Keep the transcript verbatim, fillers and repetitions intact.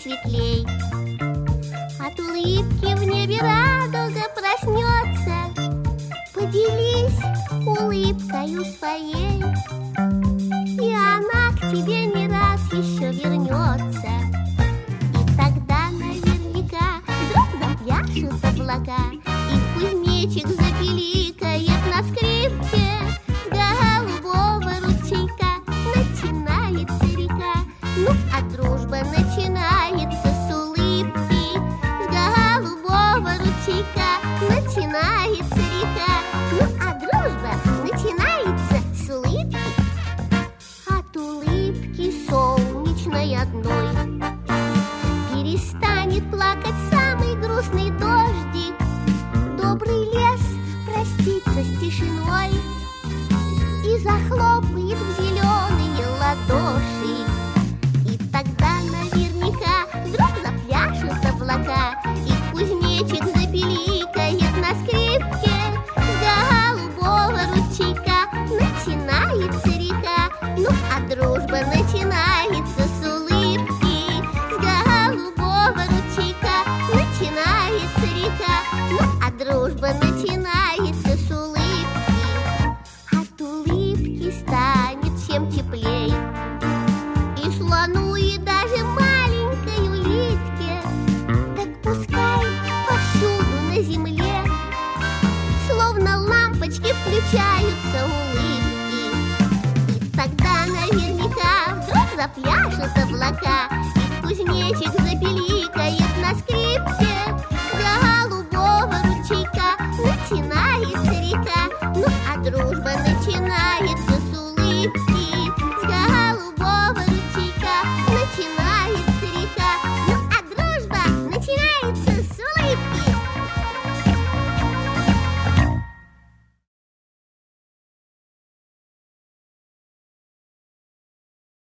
светлей. От улыбки в небе радуга проснется. Поделись улыбкою своей, и она к тебе не раз еще вернется. И тогда наверняка вдруг запляшут облака, и кузнечик запиликает на скрипке. С голубого ручейка начинается река. Ну, а дружба начинается с улыбки. С голубого ручейка начинается река. Ну, а дружба начинается с улыбки. От улыбки солнечной одной перестанет плакать самый грустный дождик. Добрый лес простится с тишиной и захлопает в